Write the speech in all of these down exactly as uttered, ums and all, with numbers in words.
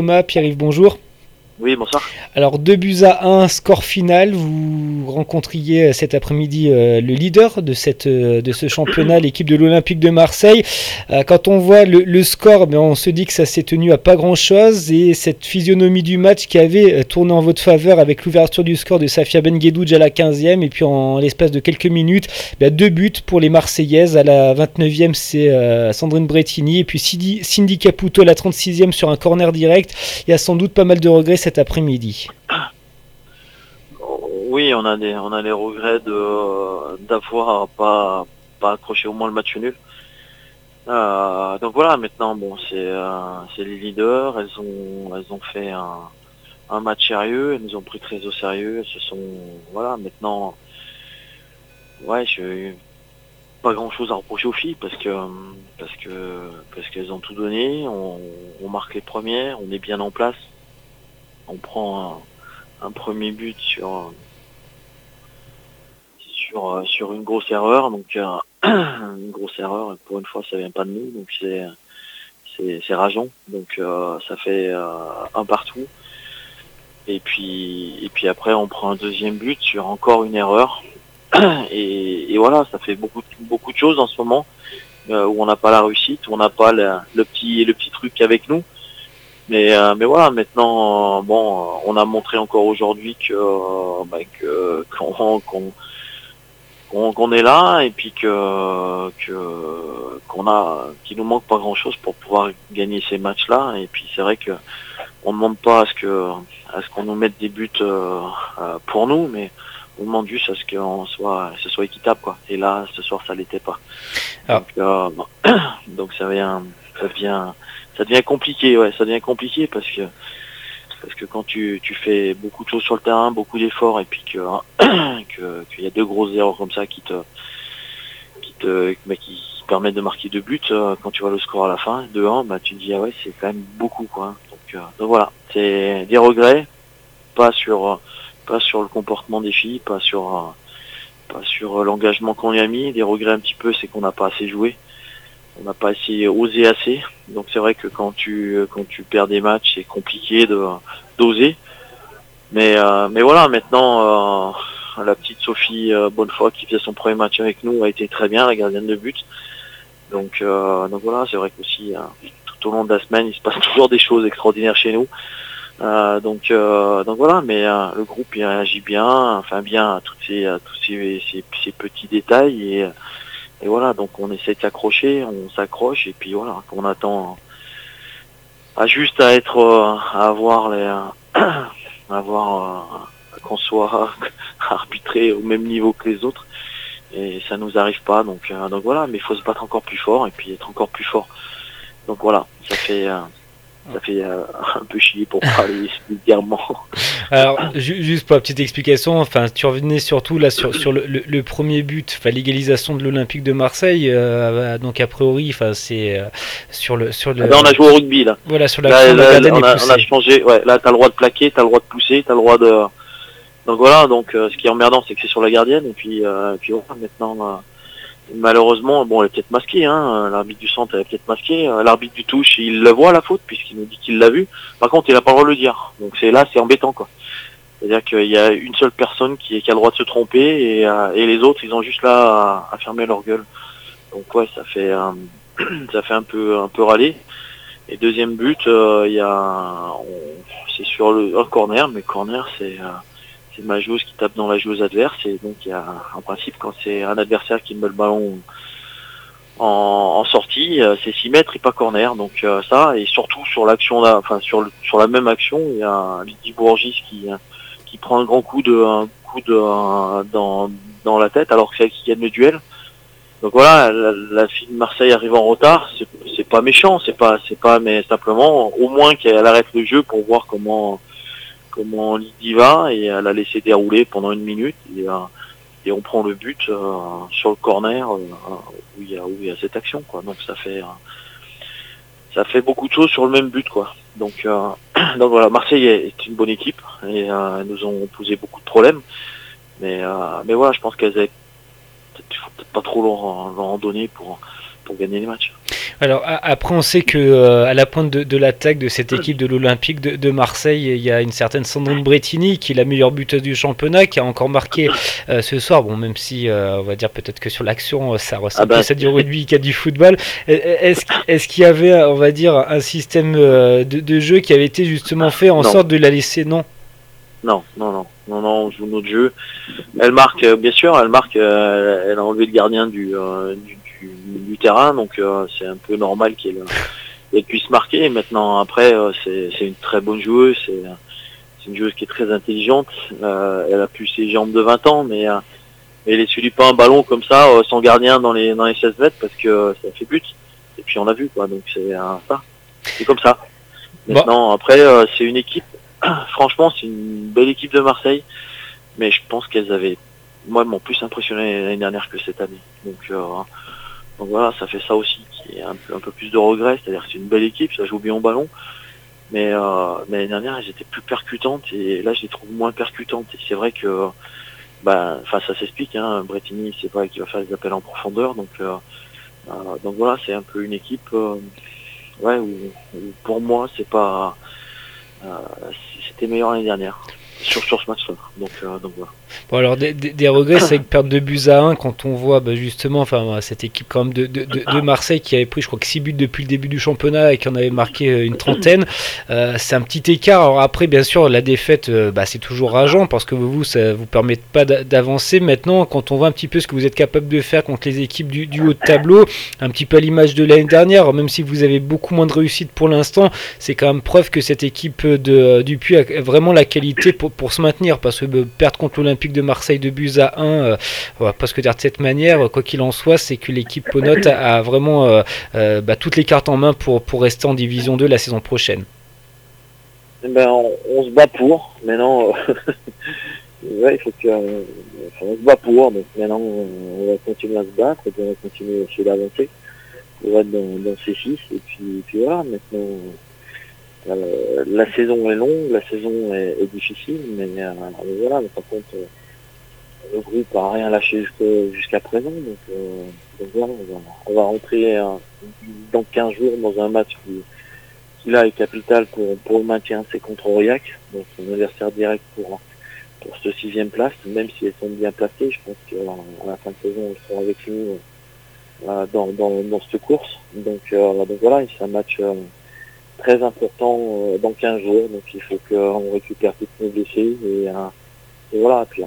Thomas, Pierre-Yves, bonjour. Oui, bonsoir. Alors deux buts à un, score final, vous rencontriez cet après-midi euh, le leader de, cette, euh, de ce championnat, l'équipe de l'Olympique de Marseille. Euh, quand on voit le, le score, ben, on se dit que ça s'est tenu à pas grand-chose et cette physionomie du match qui avait tourné en votre faveur avec l'ouverture du score de Safia Benguedouj à la quinzième et puis en l'espace de quelques minutes, ben, deux buts pour les Marseillaises. À la vingt-neuvième, c'est euh, Sandrine Brettini et puis Cindy, Cindy Caputo à la trente-sixième sur un corner direct. Il y a sans doute pas mal de regrets cet après-midi. Oui, on a des on a les regrets de d'avoir pas pas accroché au moins le match nul. Euh, donc voilà, maintenant bon c'est euh, c'est les leaders, elles ont elles ont fait un, un match sérieux, elles nous ont pris très au sérieux, elles se sont voilà maintenant ouais je pas grand chose à reprocher aux filles parce que parce que parce qu'elles ont tout donné, on, on marque les premières, on est bien en place, on prend un, un premier but sur sur sur une grosse erreur, donc euh, une grosse erreur. Pour une fois, ça vient pas de nous, donc c'est c'est c'est rageant. Donc euh, ça fait euh, un partout. Et puis et puis après, on prend un deuxième but sur encore une erreur. Et, et voilà, ça fait beaucoup beaucoup de choses en ce moment euh, où on n'a pas la réussite, où on n'a pas le, le petit le petit truc avec nous. Mais euh, mais voilà, maintenant euh, bon, on a montré encore aujourd'hui que euh, bah, que qu'on qu'on qu'on qu'on est là et puis que que qu'on a qu'il nous manque pas grand chose pour pouvoir gagner ces matchs là. Et puis c'est vrai que on ne demande pas à ce que à ce qu'on nous mette des buts euh, euh, pour nous, mais on demande juste à ce qu'on soit ce soit équitable quoi. Et là ce soir ça l'était pas. Alors, Donc euh, bon, donc ça devient ça devient ça devient compliqué, ouais, ça devient compliqué parce que parce que quand tu, tu fais beaucoup de choses sur le terrain, beaucoup d'efforts, et puis que que qu'il y a deux grosses erreurs comme ça qui te qui te bah, qui, qui permettent de marquer deux buts, euh, quand tu vois le score à la fin, deux un, bah tu te dis ah ouais c'est quand même beaucoup quoi. Donc, euh, donc voilà, c'est des regrets, pas sur pas sur le comportement des filles, pas sur euh, pas sur l'engagement qu'on y a mis. Des regrets un petit peu, c'est qu'on n'a pas assez joué, on n'a pas assez osé assez. Donc c'est vrai que quand tu quand tu perds des matchs, c'est compliqué de d'oser. Mais euh, mais voilà, maintenant euh, la petite Sophie euh, Bonnefoy qui faisait son premier match avec nous a été très bien, la gardienne de but. Donc euh, donc voilà, c'est vrai qu'aussi euh, tout au long de la semaine, il se passe toujours des choses extraordinaires chez nous. Euh, donc euh, donc voilà, mais euh, le groupe il réagit bien, enfin bien à toutes ces à tous ces, ces, ces petits détails et et voilà, donc on essaie de s'accrocher, on s'accroche et puis voilà, on attend à juste à être euh, à avoir les à avoir euh, qu'on soit arbitré au même niveau que les autres et ça nous arrive pas donc euh, donc voilà, mais il faut se battre encore plus fort et puis être encore plus fort. Donc voilà, ça fait euh, ça fait euh, un peu chier pour parler vulgairement. alors ju- juste pour la petite explication, enfin, tu revenais surtout là sur, sur le, le, le premier but, enfin, l'égalisation de l'Olympique de Marseille. Euh, donc a priori, enfin, c'est euh, sur le sur Ah ben, on le a joué au rugby là. voilà sur Là, l'action de la là, gardienne on est a on a poussée. changé, ouais, là t'as le droit de plaquer, t'as le droit de pousser, t'as le droit de donc voilà, donc euh, ce qui est emmerdant c'est que c'est sur la gardienne et puis euh, puis voilà, maintenant euh, malheureusement, bon, elle est peut-être masquée, hein. L'arbitre du centre elle est peut-être masquée. L'arbitre du touche, il le voit la faute puisqu'il nous dit qu'il l'a vu. Par contre, il n'a pas le droit de le dire. Donc c'est là, c'est embêtant, quoi. C'est-à-dire qu'il y a une seule personne qui, qui a le droit de se tromper et, euh, et les autres, ils ont juste là à, à fermer leur gueule. Donc ouais, ça fait euh, ça fait un peu un peu râler. Et deuxième but, euh, il y a, on- c'est sur le un corner, mais corner, c'est euh, c'est ma joueuse qui tape dans la joueuse adverse et donc il y a en principe quand c'est un adversaire qui met le ballon en, en sortie, euh, c'est six mètres et pas corner. Donc euh, ça, et surtout sur l'action là, enfin sur le, sur la même action, il y a Lydie Bourgis qui qui prend un grand coup de un coup de un- dans dans la tête alors que c'est elle qui gagne le duel. Donc voilà, la, la fille de Marseille arrive en retard, c'est c'est pas méchant, c'est pas c'est pas mais simplement au moins qu'elle arrête le jeu pour voir comment comment Lydie va et elle a laissé dérouler pendant une minute et, euh, et on prend le but euh, sur le corner euh, où il y a où il y a cette action quoi. Donc ça fait euh, ça fait beaucoup de choses sur le même but quoi. Donc euh, donc voilà, Marseille est, est une bonne équipe et euh, elles nous ont posé beaucoup de problèmes, mais euh, mais voilà, je pense qu'elles avaient peut-être, faut peut-être pas trop leur, leur en donner pour pour pour gagner les matchs. Alors après, on sait que euh, à la pointe de, de l'attaque de cette équipe de l'Olympique de, de Marseille, il y a une certaine Sandrine Brettini qui est la meilleure buteuse du championnat, qui a encore marqué euh, ce soir. Bon, même si euh, on va dire peut-être que sur l'action, ça ressemble ah bah, plus à du rugby qu'à du football. Est-ce, est-ce qu'il y avait, on va dire, un système de, de jeu qui avait été justement fait en non. sorte de la laisser non Non, non, non, non, non, on joue notre jeu. Elle marque, euh, bien sûr, elle marque. Euh, elle a enlevé le gardien du, euh, du du terrain, donc euh, c'est un peu normal qu'elle, qu'elle puisse marquer. Maintenant, après, euh, c'est, c'est une très bonne joueuse, c'est, c'est une joueuse qui est très intelligente. Euh, elle a plus ses jambes de vingt ans, mais euh, elle essuie pas un ballon comme ça, euh, sans gardien dans les dans les seize mètres, parce que euh, ça fait but. Et puis on l'a vu, quoi. Donc c'est euh, ça, c'est comme ça. Maintenant, bon. Après, euh, c'est une équipe. Franchement, c'est une belle équipe de Marseille, mais je pense qu'elles avaient, moi, m'ont plus impressionné l'année dernière que cette année. Donc euh, Donc voilà, ça fait ça aussi, qui est un peu, un peu plus de regret, c'est-à-dire que c'est une belle équipe, ça joue bien au ballon, mais, euh, mais l'année dernière, elles étaient plus percutantes, et là, je les trouve moins percutantes, et c'est vrai que, bah, enfin, ça s'explique, hein, Brettini, c'est pas elle qui va faire les appels en profondeur, donc, euh, euh, donc voilà, c'est un peu une équipe, euh, ouais, où, où pour moi, c'est pas, euh, c'était meilleur l'année dernière. Sur, sur ce match-là. Donc, euh, donc voilà. Bon, alors des, des, des regrets, c'est avec perdre de buts à un quand on voit bah, justement enfin, cette équipe quand même de, de, de, de Marseille qui avait pris je crois que six buts depuis le début du championnat et qui en avait marqué une trentaine. Euh, c'est un petit écart. Alors après, bien sûr, la défaite, euh, bah, c'est toujours rageant parce que vous, ça vous permet pas d'avancer. Maintenant, quand on voit un petit peu ce que vous êtes capable de faire contre les équipes du, du haut de tableau, un petit peu à l'image de l'année dernière, alors, même si vous avez beaucoup moins de réussite pour l'instant, c'est quand même preuve que cette équipe de Dupuis a vraiment la qualité pour pour se maintenir, parce que euh, perdre contre l'Olympique de Marseille de buts à un, euh, on va presque dire de cette manière, quoi qu'il en soit, c'est que l'équipe Ponote a, a vraiment euh, euh, bah, toutes les cartes en main pour, pour rester en Division deux la saison prochaine. Eh ben, on, on se bat pour, maintenant, euh, ouais, il faut que, euh, on se bat pour, donc maintenant on va continuer à se battre, et puis on va continuer à essayer d'avancer pour être dans, dans ces six, et puis, puis voilà, maintenant... Euh, la saison est longue, la saison est, est difficile, mais, euh, mais voilà, mais par contre, euh, le groupe a rien lâché jusqu'à présent, donc, euh, donc voilà, on va, on va rentrer euh, dans quinze jours dans un match qui, qui là est capital pour, pour le maintien, c'est contre Aurillac, donc un adversaire direct pour, pour cette sixième place, même si elles sont bien placées, je pense qu'à la fin de saison, elles seront avec nous euh, dans, dans, dans cette course, donc, euh, donc voilà, c'est un match... Euh, très important euh, dans quinze jours, donc il faut qu'on récupère toutes nos blessés et, euh, et voilà. Puis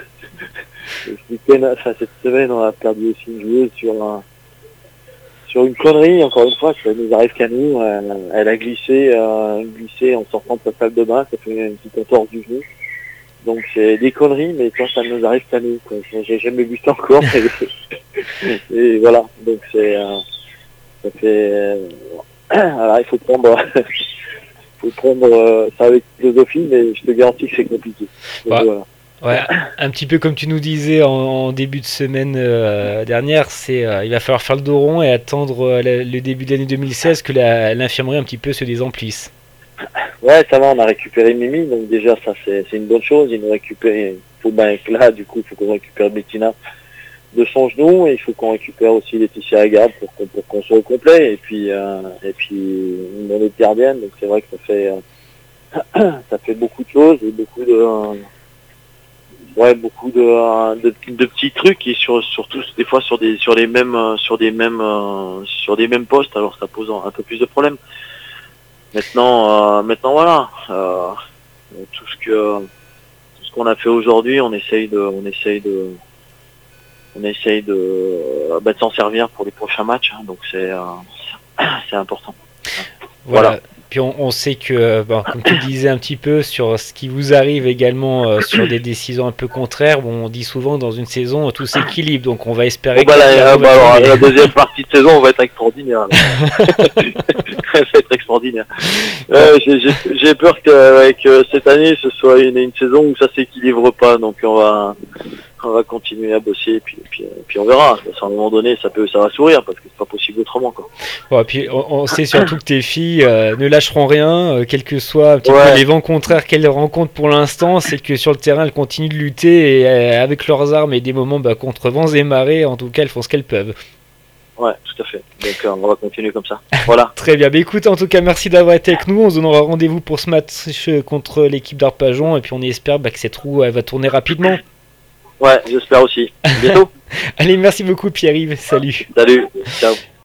ce week-end, enfin, cette semaine, on a perdu aussi une joueuse sur un, sur une connerie, encore une fois, ça nous arrive qu'à nous. Elle, elle a glissé, euh, glissé en sortant de sa salle de bain, ça fait une petite entorse du genou. Donc c'est des conneries, mais quand ça nous arrive qu'à nous, quoi. J'ai jamais vu ça encore. Et, et voilà, donc c'est, euh, ça fait. Euh, Alors il faut prendre, faut prendre euh, ça avec philosophie, mais je te garantis que c'est compliqué. Donc, ouais. Voilà. Ouais, un petit peu comme tu nous disais en, en début de semaine euh, dernière, c'est euh, il va falloir faire le dos rond et attendre euh, le, le début de l'année deux mille seize que la, l'infirmerie un petit peu se désemplisse. Ouais, ça va, on a récupéré Mimi, donc déjà ça c'est, c'est une bonne chose. Il nous récupère, faut ben là du coup il faut qu'on récupère Bettina de son genou, et il faut qu'on récupère aussi Laetitia Agarde pour qu'on, pour qu'on soit au complet, et puis euh, et puis une bonne gardienne, donc c'est vrai que ça fait euh, ça fait beaucoup de choses et beaucoup de euh, ouais beaucoup de, euh, de de petits trucs, et sur surtout des fois sur des sur les mêmes euh, sur des mêmes euh, sur des mêmes postes, alors ça pose un, un peu plus de problèmes. Maintenant euh, maintenant voilà, euh, tout ce que tout ce qu'on a fait aujourd'hui, on essaye de on essaye de on essaye de, bah, de s'en servir pour les prochains matchs, hein, donc c'est, euh, c'est important. Voilà. Voilà. Puis on, on sait que, bon, comme tu disais un petit peu, sur ce qui vous arrive également euh, sur des décisions un peu contraires, bon, on dit souvent dans une saison tout s'équilibre, donc on va espérer bon, que... Bah, la, la, bah, alors, la deuxième partie de saison va être extraordinaire. Ça va être extraordinaire. Euh, j'ai, j'ai, j'ai peur que, ouais, que cette année ce soit une, une saison où ça s'équilibre pas, donc on va... on va continuer à bosser, et puis, et puis, et puis on verra. À un moment donné, ça peut, ça va sourire, parce que c'est pas possible autrement, quoi. Bon, et puis on, on sait surtout que tes filles euh, ne lâcheront rien, euh, quels que soient un petit ouais. peu les vents contraires qu'elles rencontrent pour l'instant. C'est que sur le terrain, elles continuent de lutter, et euh, avec leurs armes et des moments bah, contre vents et marées, en tout cas, elles font ce qu'elles peuvent. Ouais, tout à fait. Donc euh, on va continuer comme ça. Voilà. Très bien. Bah, écoute, en tout cas, merci d'avoir été avec nous. On se donnera rendez-vous pour ce match contre l'équipe d'Arpajon et puis on espère bah, que cette roue elle va tourner rapidement. Ouais, j'espère aussi. À bientôt. Allez, merci beaucoup Pierre-Yves. Salut. Salut. Ciao.